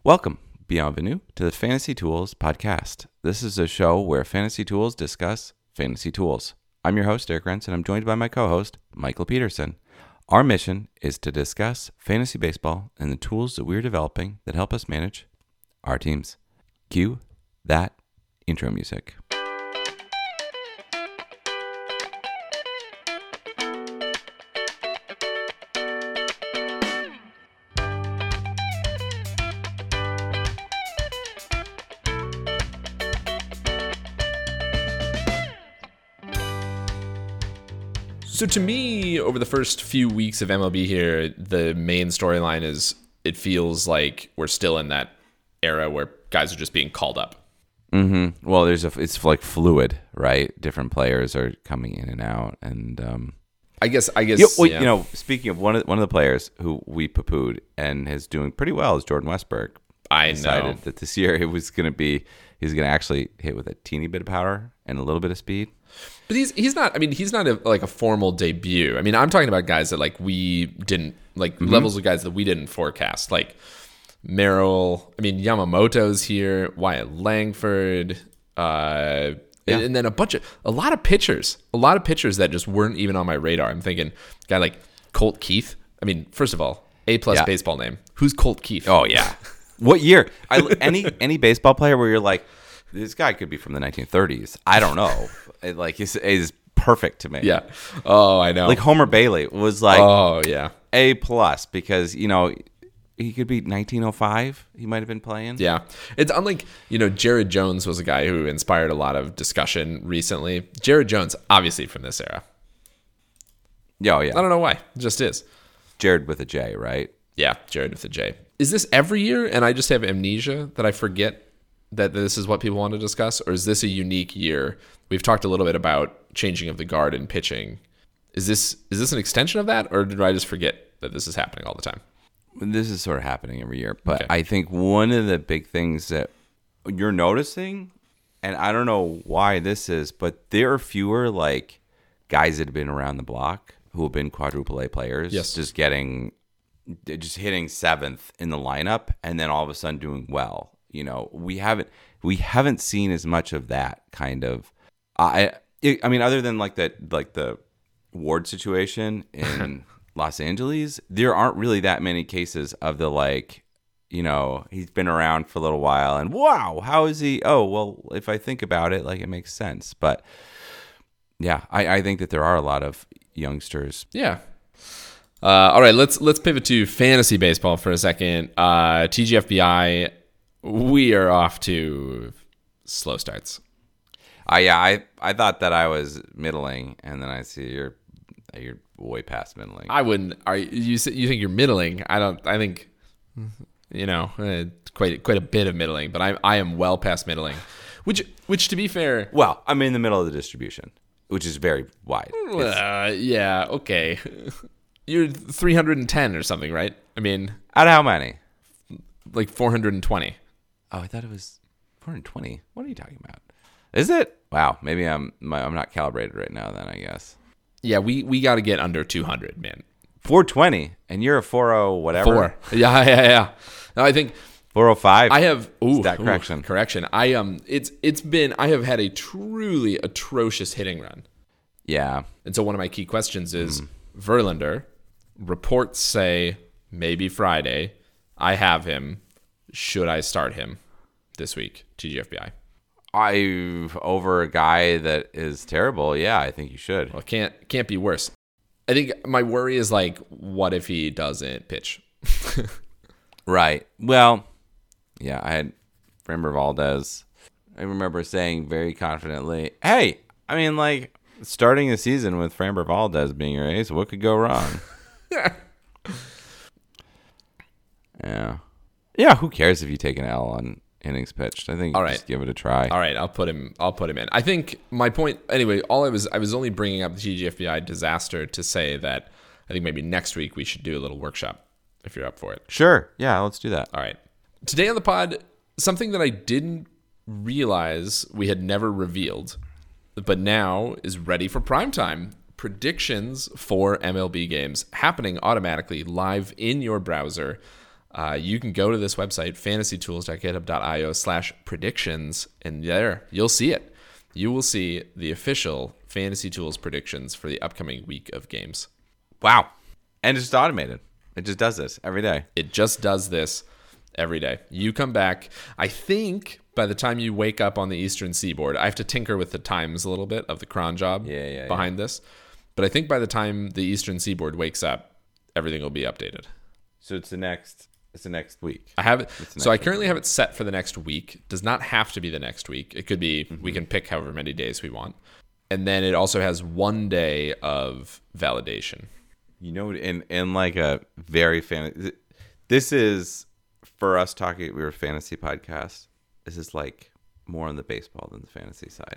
Welcome, bienvenue, to the Fantasy Tools podcast. This is a show where Fantasy Tools discuss fantasy tools. I'm your host, Eric Rentz, and I'm joined by my co-host, Michael Peterson. Our mission is to discuss fantasy baseball and the tools that we're developing that help us manage our teams. Cue that intro music. So to me, over the first few weeks of MLB here, the main storyline is it feels like we're still in that era where guys are just being called up. Mm-hmm. Well, it's like fluid, right? Different players are coming in and out, and I guess. You know, speaking of one of the players who we poo-pooed and is doing pretty well is Jordan Westberg. I decided know that this year he's going to actually hit with a teeny bit of power and a little bit of speed. But he's not. I mean, he's not a formal debut. I mean, I'm talking about guys that we didn't levels of guys that we didn't forecast, like Merrill. I mean, Yamamoto's here, Wyatt Langford, and then a lot of pitchers that just weren't even on my radar. I'm thinking a guy like Colt Keith. I mean, first of all, A+ baseball name. Who's Colt Keith? Oh yeah, what year? Any baseball player where you're like, this guy could be from the 1930s. I don't know. Is perfect to me. Yeah. Oh, I know. Like Homer Bailey was like, oh yeah, A+ because he could be 1905. He might have been playing. Yeah, it's unlike Jared Jones was a guy who inspired a lot of discussion recently. Jared Jones, obviously from this era. Oh yeah. I don't know why. It just is. Jared with a J, right? Yeah, Jared with a J. Is this every year and I just have amnesia that I forget that this is what people want to discuss, or is this a unique year? We've talked a little bit about changing of the guard and pitching. Is this an extension of that, or did I just forget that this is happening all the time? This is sort of happening every year, but Okay. I think one of the big things that you're noticing, and I don't know why this is, but there are fewer guys that have been around the block who have been quadruple A players, Yes. just hitting seventh in the lineup, and then all of a sudden doing well. We haven't seen as much of that kind of. I mean, other than the Ward situation in Los Angeles, there aren't really that many cases of he's been around for a little while and wow, how is he? Oh, well, if I think about it, it makes sense. But yeah, I think that there are a lot of youngsters. Yeah. All right, let's pivot to fantasy baseball for a second. TGFBI, we are off to slow starts. I thought that I was middling, and then I see you're way past middling. I wouldn't. You think you're middling? I don't. I think quite a bit of middling, but I am well past middling. Which to be fair, well, I'm in the middle of the distribution, which is very wide. Yeah, okay. You're 310 or something, right? I mean, out of how many? 420. Oh, I thought it was 420. What are you talking about? Is it? Wow, maybe I'm not calibrated right now. Then I guess. Yeah, we got to get under 200, man. 420, and you're a 40 whatever. 4. Yeah. No, I think 405. I have stat correction. Correction. I have had a truly atrocious hitting run. Yeah. And so one of my key questions is Verlander. Reports say maybe Friday. I have him. Should I start him this week? TGFBI. Over a guy that is terrible. Yeah, I think you should. Well, it can't be worse. I think my worry is what if he doesn't pitch? Right. Well, yeah, I had Framber Valdez. I remember saying very confidently, hey, I mean, starting the season with Framber Valdez being your ace, what could go wrong? Yeah. Yeah, who cares if you take an L on innings pitched? I think just give it a try. All right, I'll put him in. I think my point anyway, I was only bringing up the TGFBI disaster to say that I think maybe next week we should do a little workshop if you're up for it. Sure. Yeah, let's do that. All right. Today on the pod, something that I didn't realize we had never revealed, but now is ready for prime time. Predictions for MLB games happening automatically live in your browser. you can go to this website, fantasytools.github.io/predictions, and there you'll see it. You will see the official Fantasy Tools predictions for the upcoming week of games. Wow. And it's just automated. It just does this every day. It just does this every day. You come back. I think by the time you wake up on the Eastern Seaboard, I have to tinker with the times a little bit of the cron job behind this. But I think by the time the Eastern Seaboard wakes up, everything will be updated. So it's the next week. I have it. So I currently have it set for the next week. Does not have to be the next week. It could be, we can pick however many days we want. And then it also has 1 day of validation. You know, in like a very this is, for us talking, we were a fantasy podcast. This is like more on the baseball than the fantasy side.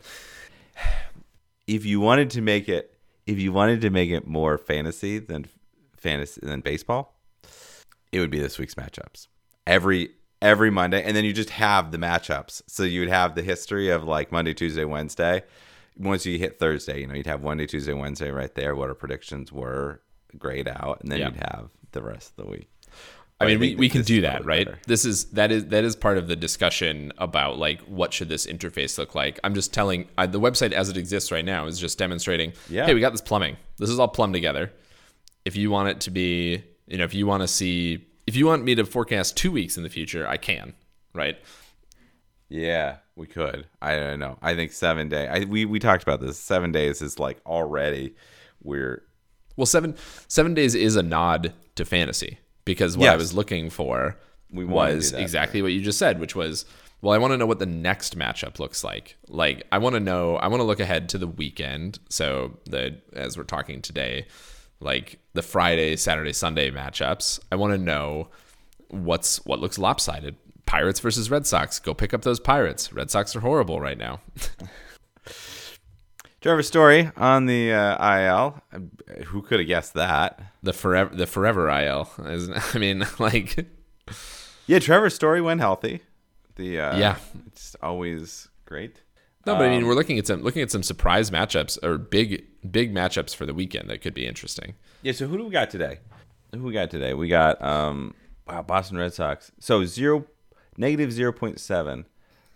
If you wanted to make it more fantasy than baseball, it would be this week's matchups every Monday, and then you just have the matchups. So you would have the history of like Monday, Tuesday, Wednesday. Once you hit Thursday, you'd have Monday, Tuesday, Wednesday right there. What our predictions were, grayed out, and then you'd have the rest of the week. I mean, we can do that, right? Better. That is part of the discussion about like what should this interface look like. I'm just telling the website as it exists right now is just demonstrating. Yeah. Hey, we got this plumbing. This is all plumbed together. If you want it to be, if you want me to forecast 2 weeks in the future, I can, right? Yeah, we could. I don't know. I think 7 day. We talked about this. 7 days is like already Well, seven days is a nod to fantasy, because what I was looking for was exactly what you just said, which was, well, I want to know what the next matchup looks like. Like, I want to look ahead to the weekend. So as we're talking today, like the Friday, Saturday, Sunday matchups, I want to know what looks lopsided. Pirates versus Red Sox. Go pick up those Pirates. Red Sox are horrible right now. Trevor Story on the IL. Who could have guessed that? The forever IL. I mean, like, yeah, Trevor Story when healthy. It's always great. No, but I mean, we're looking at some surprise matchups or big matchups for the weekend that could be interesting. Yeah. So who do we got today? We got Boston Red Sox. So negative 0.7.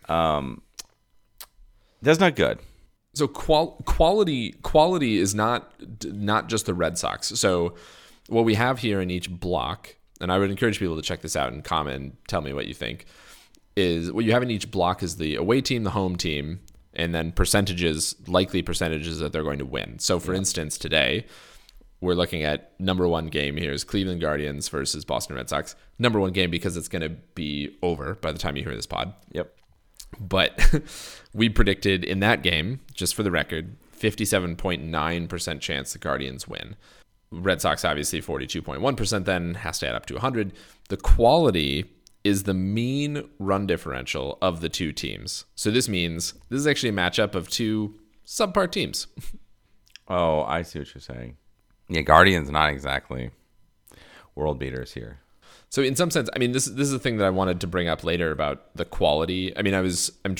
That's not good. So quality is not just the Red Sox. So what we have here in each block, and I would encourage people to check this out and comment and tell me what you think, is what you have in each block is the away team, the home team, and then likely percentages that they're going to win. So for instance, today we're looking at number one game here is Cleveland Guardians versus Boston Red Sox. Number one game because it's going to be over by the time you hear this pod. Yep. But we predicted in that game, just for the record, 57.9% chance the Guardians win. Red Sox, obviously, 42.1% then, has to add up to 100. The quality is the mean run differential of the two teams. So this means this is actually a matchup of two subpar teams. Oh, I see what you're saying. Yeah, Guardians not exactly world beaters here. So in some sense, I mean, this is the thing that I wanted to bring up later about the quality. I mean, I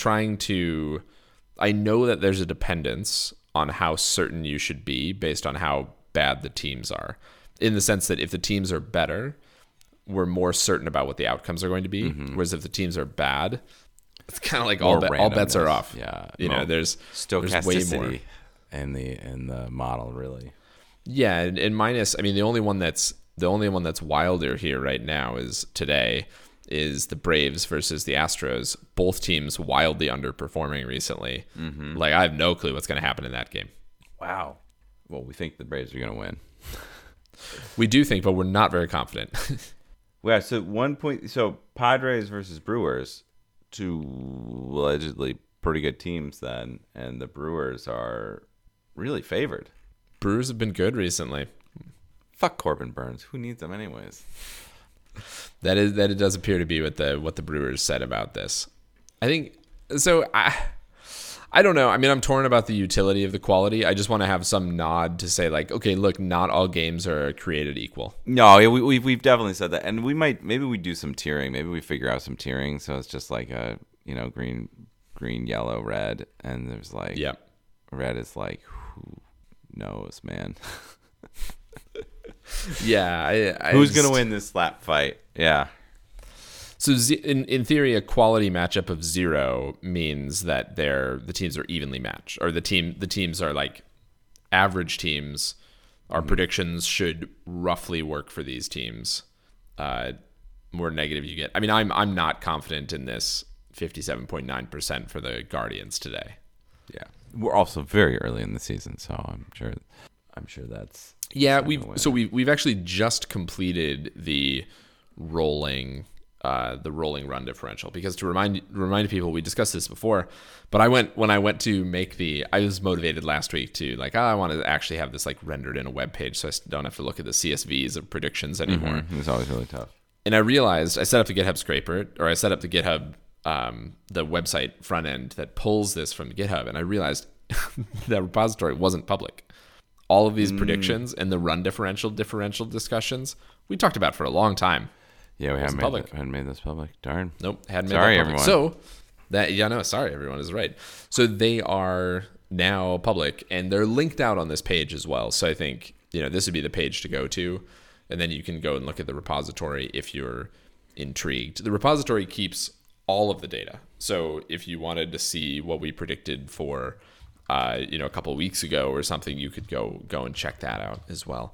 know that there's a dependence on how certain you should be based on how bad the teams are, in the sense that if the teams are better, we're more certain about what the outcomes are going to be. Mm-hmm. Whereas if the teams are bad, it's kind of like all bets are off. Yeah. There's stochasticity way more in the model, really. Yeah. And minus, I mean, the only one that's wilder here right now is today is the Braves versus the Astros. Both teams wildly underperforming recently. Mm-hmm. Like, I have no clue what's going to happen in that game. Wow. Well, we think the Braves are going to win. We do think, but we're not very confident. Yeah, so Padres versus Brewers, two allegedly pretty good teams then, and the Brewers are really favored. Brewers have been good recently. Fuck Corbin Burns. Who needs them anyways? That it does appear to be what the Brewers said about this. I think so. I don't know. I mean, I'm torn about the utility of the quality. I just want to have some nod to say, like, okay, look, not all games are created equal. No, we've definitely said that, and maybe we do some tiering. Maybe we figure out some tiering, so it's just like a green, yellow, red, and there's like red is like who knows, man. Yeah, who's gonna win this slap fight? Yeah, So in theory, a quality matchup of 0 means that the teams are evenly matched, or the teams are like average teams. Our predictions should roughly work for these teams. More negative you get. I mean, I'm not confident in this 57.9% for the Guardians today. Yeah, we're also very early in the season, so I'm sure that's we've actually just completed the rolling run differential, because to remind people, we discussed this before, but I was motivated last week to I want to actually have this rendered in a web page, so I don't have to look at the CSVs of predictions anymore. It's always really tough. And I realized I set up the GitHub scraper, or I set up the GitHub the website front end that pulls this from GitHub, and I realized that repository wasn't public. All of these predictions and the run differential discussions we talked about for a long time. Yeah, we hadn't made this public. Darn. Nope, hadn't made that public. Everyone. Sorry, everyone is right. So they are now public, and they're linked out on this page as well. So I think this would be the page to go to, and then you can go and look at the repository if you're intrigued. The repository keeps all of the data. So if you wanted to see what we predicted for a couple of weeks ago or something, you could go and check that out as well.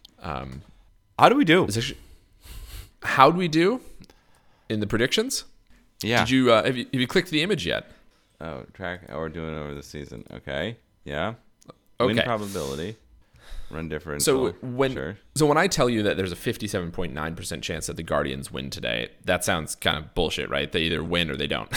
How do we do? How do we do in the predictions? Yeah. Did you have you clicked the image yet? Oh, track or doing it over the season. Okay. Yeah. Okay. Win probability. Run differential. So when I tell you that there's a 57.9% chance that the Guardians win today, that sounds kind of bullshit, right? They either win or they don't.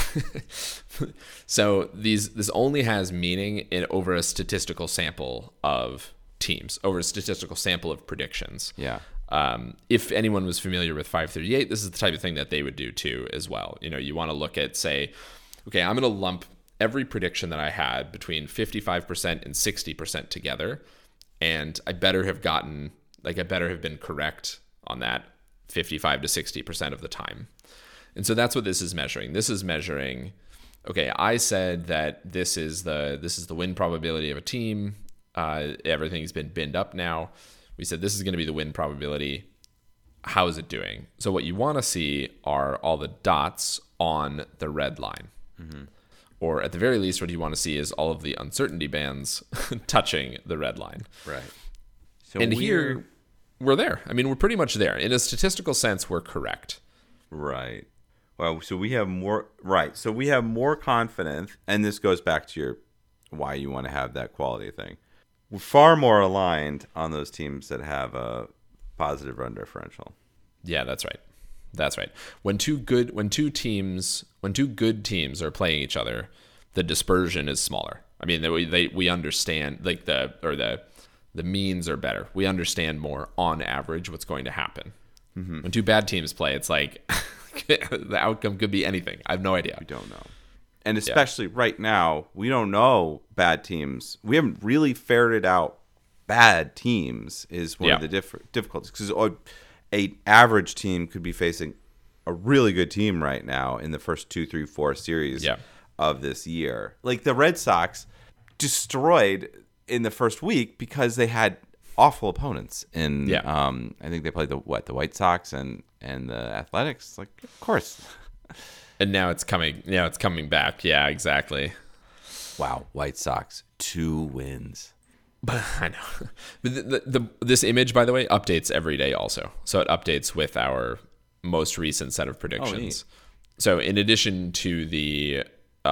So this only has meaning over a statistical sample of teams, over a statistical sample of predictions. Yeah. If anyone was familiar with 538, this is the type of thing that they would do too as well. You want to look at, say, okay, I'm going to lump every prediction that I had between 55% and 60% together, and I better have been correct on that 55 to 60% of the time. And so that's what this is measuring. This is measuring, okay, I said that this is the win probability of a team. Everything's been binned up now. We said this is going to be the win probability. How is it doing? So what you want to see are all the dots on the red line. Mm-hmm. Or at the very least, what you want to see is all of the uncertainty bands touching the red line. Right. So here, we're there. I mean, we're pretty much there. In a statistical sense, we're correct. Right. Well, so we have more. Right. So we have more confidence, and this goes back to why you want to have that quality thing. We're far more aligned on those teams that have a positive run differential. Yeah, that's right. That's right. When two good teams are playing each other, the dispersion is smaller. I mean, we understand the means are better. We understand more on average what's going to happen. Mm-hmm. When two bad teams play, it's like the outcome could be anything. I have no idea. We don't know. And especially right now, we don't know bad teams. We haven't really ferreted out bad teams is one of the difficulties. Because an average team could be facing a really good team right now in the first 2, 3, 4 series of this year. Like the Red Sox destroyed in the first week because they had awful opponents. And I think they played the White Sox and the Athletics. Like, of course. And now it's coming. Yeah, it's coming back. Yeah, exactly. Wow, White Sox 2 wins. I know. This image, by the way, updates every day also. So it updates with our most recent set of predictions. So in addition to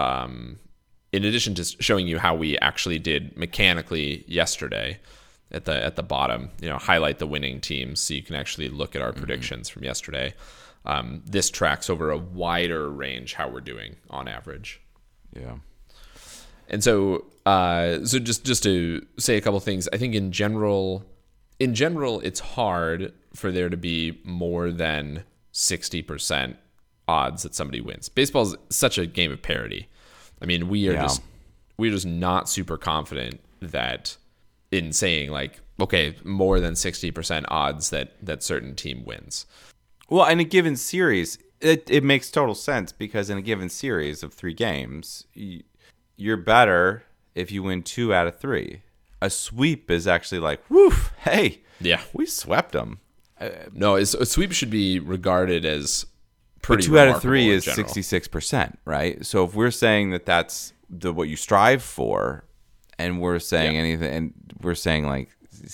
showing you how we actually did mechanically yesterday, at the bottom, highlight the winning teams so you can actually look at our predictions from yesterday. This tracks over a wider range how we're doing on average. Yeah. And so just to say a couple things, I think in general, it's hard for there to be more than 60% odds that somebody wins. Baseball is such a game of parity. I mean, we're just not super confident that in saying okay, more than 60% odds that certain team wins. Well, in a given series, it makes total sense because in a given series of 3 games, you're better if you win 2 out of 3. A sweep is actually woof, hey, we swept them. No, a sweep should be regarded as pretty. But 2 out of remarkable 3 in is general. 66%, right? So if we're saying that that's what you strive for, and we're saying anything, and we're saying like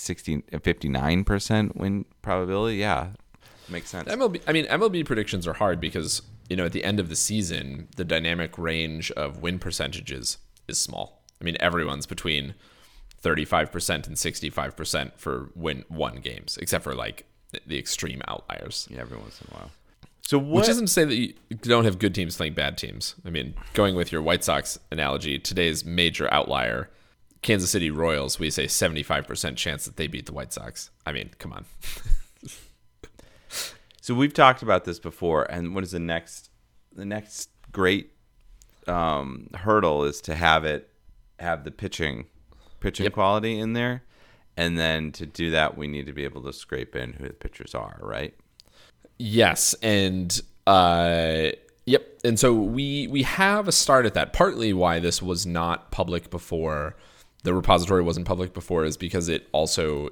59% win probability, yeah, makes sense. MLB predictions are hard because at the end of the season, the dynamic range of win percentages is small. I mean, everyone's between 35% and 65% for won games, except for like the extreme outliers. Yeah, every once in a while. So what? Which isn't to say that you don't have good teams playing bad teams. I mean, going with your White Sox analogy, today's major outlier, Kansas City Royals, we say 75% chance that they beat the White Sox. I mean, come on. So we've talked about this before, and what is the next great hurdle is to have the pitching quality in there, and then to do that, we need to be able to scrape in who the pitchers are, right? Yes, and and so we have a start at that. Partly why this was not public before, the repository wasn't public before, is because it also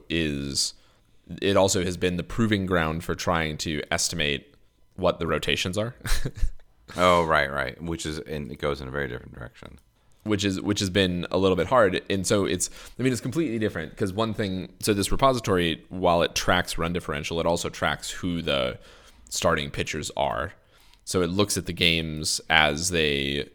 has been the proving ground for trying to estimate what the rotations are. Oh, right. It goes in a very different direction. Which has been a little bit hard. And so it's completely different because one thing, so this repository, while it tracks run differential, it also tracks who the starting pitchers are. So it looks at the games as they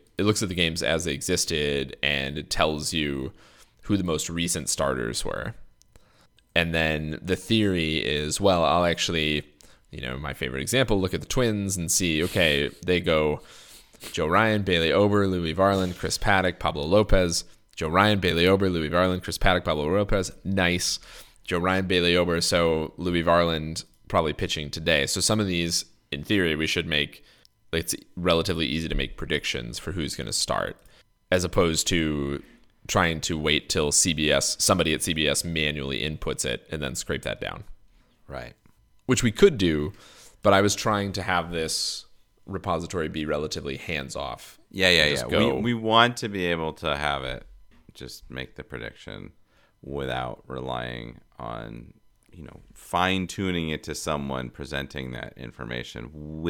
existed, and it tells you who the most recent starters were. And then the theory is, well, I'll actually, my favorite example, look at the Twins and see, okay, they go Joe Ryan, Bailey Ober, Louis Varland, Chris Paddock, Pablo Lopez. Joe Ryan, Bailey Ober, Louis Varland, Chris Paddock, Pablo Lopez. Nice. Joe Ryan, Bailey Ober, so Louis Varland probably pitching today. So some of these, in theory, we should make, it's relatively easy to make predictions for who's going to start, as opposed to trying to wait till somebody at CBS manually inputs it and then scrape that down. Right. Which we could do, but I was trying to have this repository be relatively hands-off. Yeah. We want to be able to have it just make the prediction without relying on, fine-tuning it to someone presenting that information,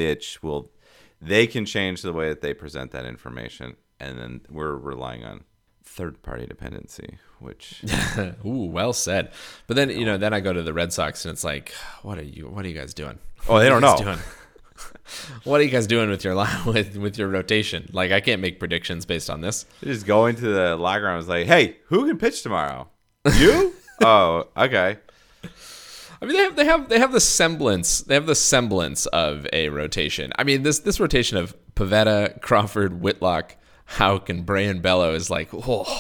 they can change the way that they present that information, and then we're relying on third-party dependency, which ooh, well said. But then then I go to the Red Sox and it's like, what are you guys doing? Oh, they don't know. What are you guys doing with your with your rotation? Like, I can't make predictions based on this. They just go into the locker room and was like, hey, who can pitch tomorrow? You? Oh, okay. I mean, they have the semblance. They have the semblance of a rotation. I mean, this rotation of Pivetta, Crawford, Whitlock, Houck, and Brian Bello is like,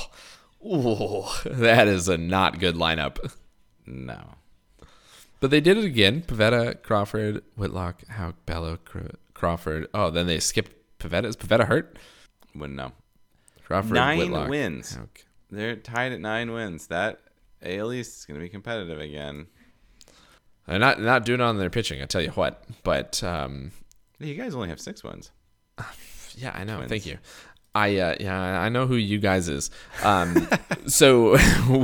that is a not good lineup. No. But they did it again. Pivetta, Crawford, Whitlock, Houck, Bello, Crawford. Oh, then they skipped Pivetta. Is Pivetta hurt? Wouldn't know. Crawford, 9 Whitlock, wins. Houck. They're tied at 9 wins. That AL East is going to be competitive again. They're not doing it on their pitching, I tell you what. But you guys only have 6 wins. Yeah, I know. Twins. Thank you. I know who you guys is. So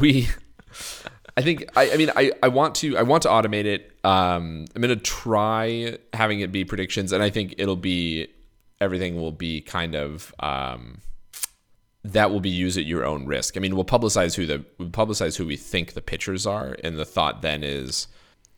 I want to automate it. I'm going to try having it be predictions, and I think everything will be kind of that will be used at your own risk. I mean, we'll publicize who we think the pitchers are, and the thought then is,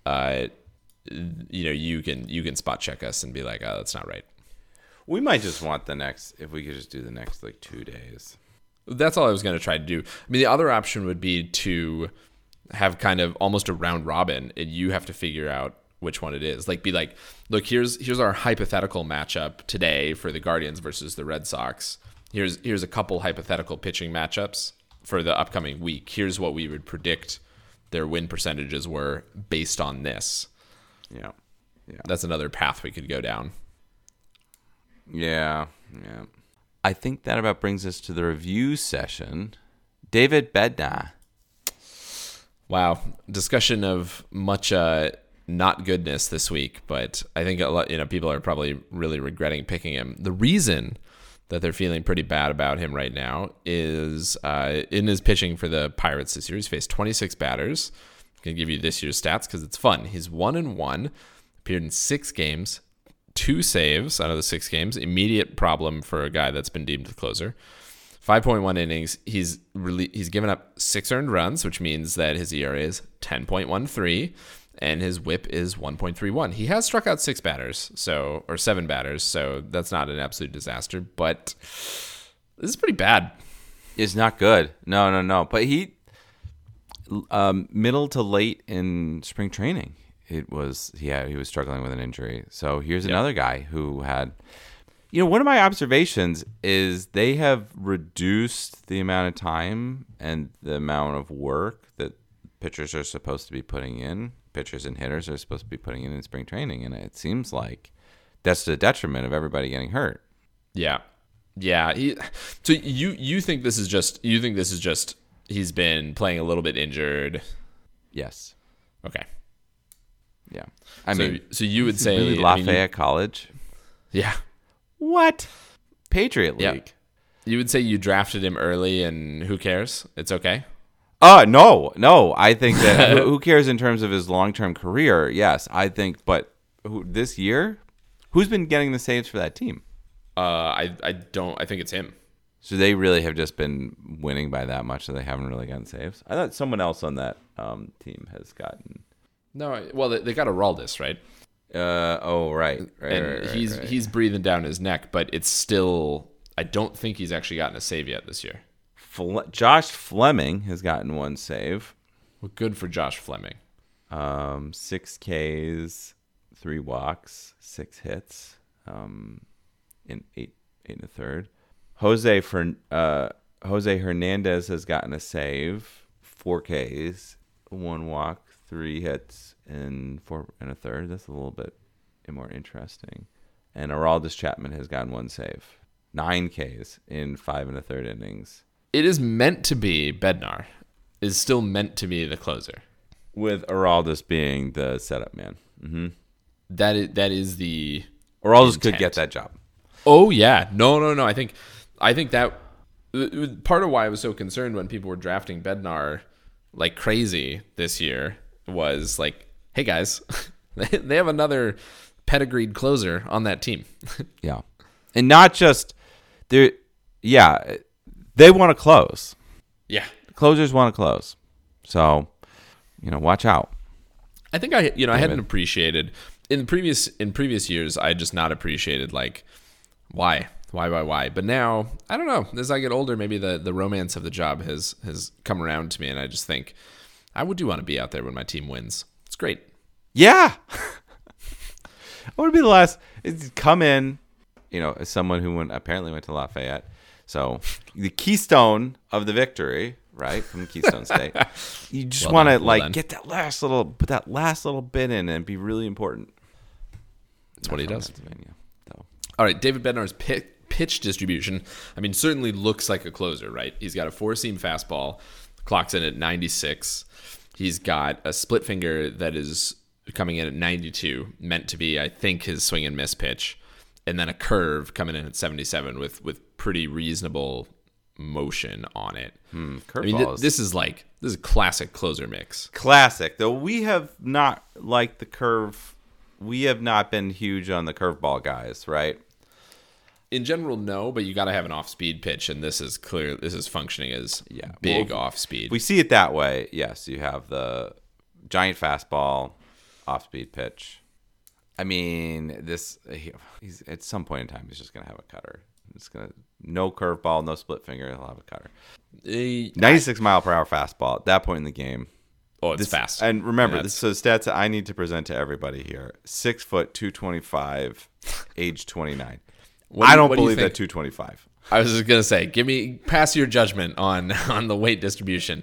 you can spot check us and be like, oh, that's not right. We might just want if we could just do the next 2 days. That's all I was going to try to do. I mean, the other option would be to have kind of almost a round robin, and you have to figure out which one it is. Be like, look, here's our hypothetical matchup today for the Guardians versus the Red Sox. Here's a couple hypothetical pitching matchups for the upcoming week. Here's what we would predict their win percentages were based on this. Yeah. That's another path we could go down. Yeah. I think that about brings us to the review session. David Bednar. Wow, discussion of much not goodness this week, but I think a lot, people are probably really regretting picking him. The reason that they're feeling pretty bad about him right now is in his pitching for the Pirates this year. He's faced 26 batters. I'm going to give you this year's stats because it's fun. He's 1-1, appeared in 6 games, 2 saves out of the 6 games. Immediate problem for a guy that's been deemed the closer. 5.1 innings. He's given up 6 earned runs, which means that his ERA is 10.13, and his WHIP is 1.31. He has struck out 7 batters, so that's not an absolute disaster. But this is pretty bad. It's not good. No. But he, middle to late in spring training, he was struggling with an injury. So here's another guy who had, one of my observations is they have reduced the amount of time and the amount of work that pitchers are supposed to be putting in. Pitchers and hitters are supposed to be putting in spring training, and it seems like that's to the detriment of everybody getting hurt. Yeah. So you think this is just he's been playing a little bit injured? Yes. Okay. Yeah. So you would say really Lafayette College? Yeah. What? Patriot League. Yeah. You would say you drafted him early, and who cares? It's okay. No. I think that who cares in terms of his long-term career? Yes, I think. But this year, who's been getting the saves for that team? I don't. I think it's him. So they really have just been winning by that much, so they haven't really gotten saves. I thought someone else on that team has gotten. No, well, they got Aroldis, right? Right. He's breathing down his neck, but it's still. I don't think he's actually gotten a save yet this year. Josh Fleming has gotten 1 save. Well, good for Josh Fleming. 6 Ks, 3 walks, 6 hits, in 8 and a third. Jose Hernandez has gotten a save, 4 Ks, 1 walk, 3 hits, and 4 and a third. That's a little bit more interesting. And Aroldis Chapman has gotten 1 save, 9 Ks in 5 and a third innings. It is meant to be Bednar. Is still meant to be the closer, with Aroldis being the setup man. Mm-hmm. That is the Aroldis intent. could get that job. Oh yeah, no. I think that part of why I was so concerned when people were drafting Bednar like crazy this year was like, hey guys, they have another pedigreed closer on that team. Yeah, and not just they. Yeah, they want to close. Yeah, closers want to close. So, watch out. I think I hadn't appreciated in previous years. I just not appreciated like why. But now I don't know. As I get older, maybe the romance of the job has come around to me, and I just think I do want to be out there when my team wins. It's great. Yeah, I want to be the last. Come in, as someone who apparently went to Lafayette. So the keystone of the victory, right, from Keystone State. You just want to get that last little bit in and be really important. That's what he does. All right, David Bednar's pitch distribution, certainly looks like a closer, right? He's got a 4-seam fastball, clocks in at 96. He's got a split finger that is coming in at 92, meant to be, I think, his swing and miss pitch, and then a curve coming in at 77 with pretty reasonable motion on it. This is a classic closer mix. Classic, though we have not liked the curve. We have not been huge on the curveball guys, right? In general, no, but you got to have an off-speed pitch, and this is clear. This is functioning as big off-speed. We see it that way. Yes, you have the giant fastball, off-speed pitch. He's at some point in time, he's just gonna have a cutter. No curveball, no split finger. He'll have a cutter. 96 mile per hour fastball at that point in the game. Oh, it's fast. And remember, this is stats that I need to present to everybody here. 6 foot, 225, age 29. I don't believe that 225. I was just gonna say, pass your judgment on the weight distribution.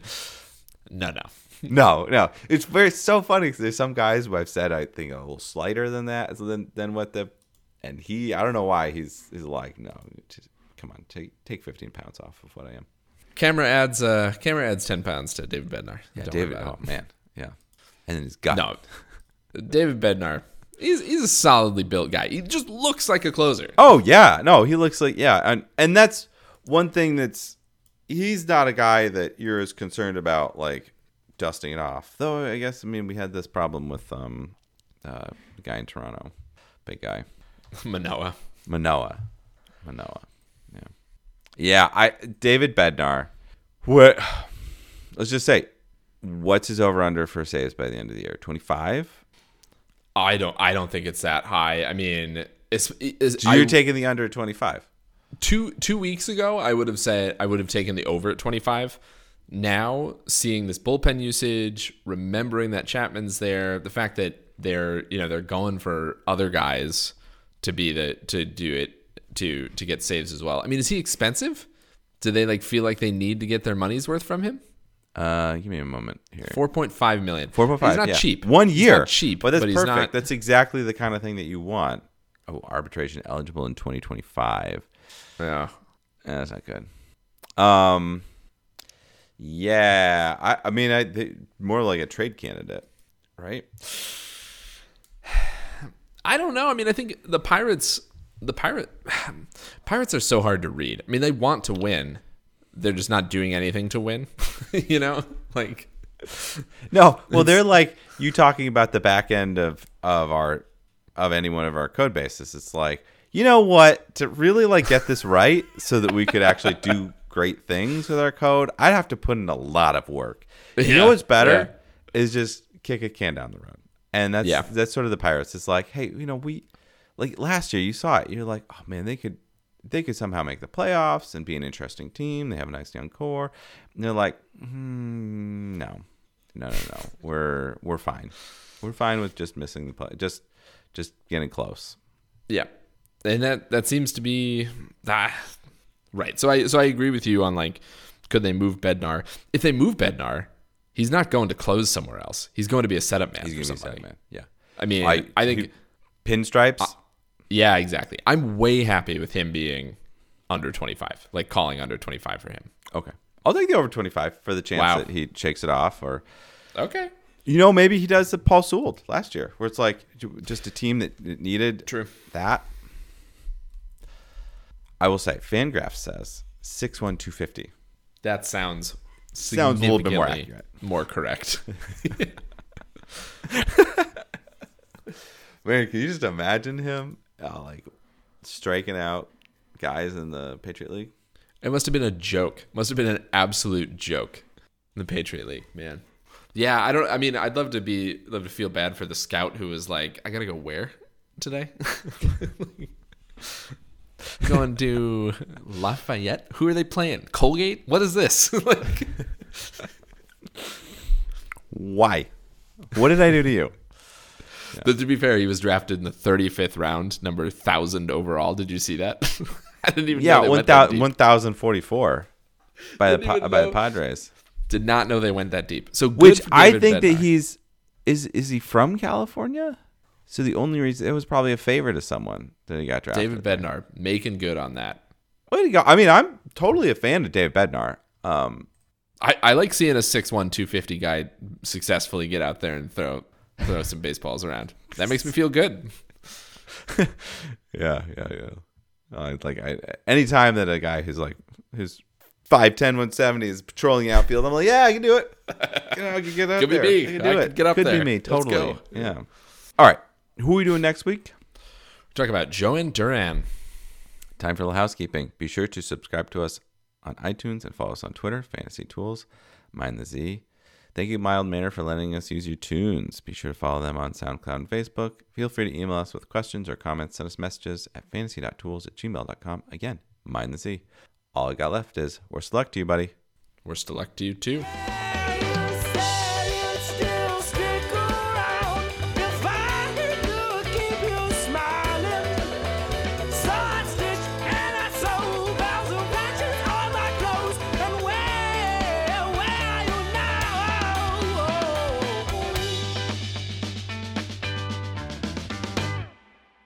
No. It's so funny because there's some guys who I've said I think a little slighter than that than what the. And I don't know why he's like, no, come on, take 15 pounds off of what I am. Camera adds 10 pounds to David Bednar. Yeah, David. Oh man, yeah. And then his gut. No, David Bednar. He's a solidly built guy. He just looks like a closer. Oh yeah, no, he looks like and that's one thing he's not a guy that you're as concerned about like dusting it off. Though I guess we had this problem with the guy in Toronto, big guy. Manoa. Yeah. David Bednar. What? Let's just say, what's his over under for saves by the end of the year? 25. I don't think it's that high. I mean, So you're taking the under at 25. 2 weeks ago, I would have taken the over at 25. Now, seeing this bullpen usage, remembering that Chapman's there, the fact that they're going for other guys to get saves as well. I mean, is he expensive? Do they feel like they need to get their money's worth from him? Give me a moment here. $4.5 million. 4.5. He's not cheap. 1 year. He's not cheap, but that's he's perfect. not. That's exactly the kind of thing that you want. Oh, arbitration eligible in 2025. Yeah, that's not good. Yeah. I mean, more like a trade candidate, right? I don't know. I mean, I think the Pirates are so hard to read. I mean, they want to win. They're just not doing anything to win. No. Well, they're like you talking about the back end of any one of our code bases. It's like, you know what? To really get this right so that we could actually do great things with our code, I'd have to put in a lot of work. You know what's better is just kick a can down the road. And that's sort of the Pirates. It's like, hey, we last year you saw it. You're like, oh man, they could somehow make the playoffs and be an interesting team. They have a nice young core. And they're like, no. We're fine. We're fine with just missing the play. Just getting close. Yeah. And that seems to be right. So I agree with you on could they move Bednar? If they move Bednar, he's not going to close somewhere else. He's going to be a setup man. He's going to be a somebody. setup man. Yeah. I mean, I think pinstripes. Yeah, exactly. I'm way happy with him being under 25, calling under 25 for him. Okay. I'll take the over 25 for the chance that he shakes it off. Or okay. Maybe he does the Paul Sewell last year, where it's just a team that needed that. I will say, Fangraph says 6'1", 250. That sounds a little bit more accurate. More correct. Man, can you just imagine him striking out guys in the Patriot League? It must have been a joke. Must have been an absolute joke in the Patriot League, man. Yeah, I'd love to feel bad for the scout who was like, I gotta go where today? Going to Lafayette? Who are they playing? Colgate? What is this? Why? What did I do to you? Yeah. But to be fair, he was drafted in the 35th round, number 1,000 overall. Did you see that? I didn't even know they went that deep. 1,044 by the Padres. Did not know they went that deep. So which I think that he's is he from California? So the only reason it was probably a favor to someone that he got drafted. David Bednar making good on that. Way to go! I mean, I'm totally a fan of David Bednar. I like seeing a 6'1", 250 guy successfully get out there and throw some baseballs around. That makes me feel good. Yeah. Anytime that a guy who's 5'10", 170 is patrolling the outfield, I'm like, yeah, I can do it. I can get out there. Could be me. I can get up there. Could be me. Totally. Let's go. Yeah. All right. Who are we doing next week? We're talking about Jhoan Duran. Time for a little housekeeping. Be sure to subscribe to us on iTunes and follow us on Twitter, Fantasy Tools, Mind the Z. Thank you, Mild Manner, for letting us use your tunes. Be sure to follow them on SoundCloud and Facebook. Feel free to email us with questions or comments. Send us messages at fantasy.tools@gmail.com. Again, Mind the Z. All I got left is, worst of luck to you, buddy. Worst of luck to you, too.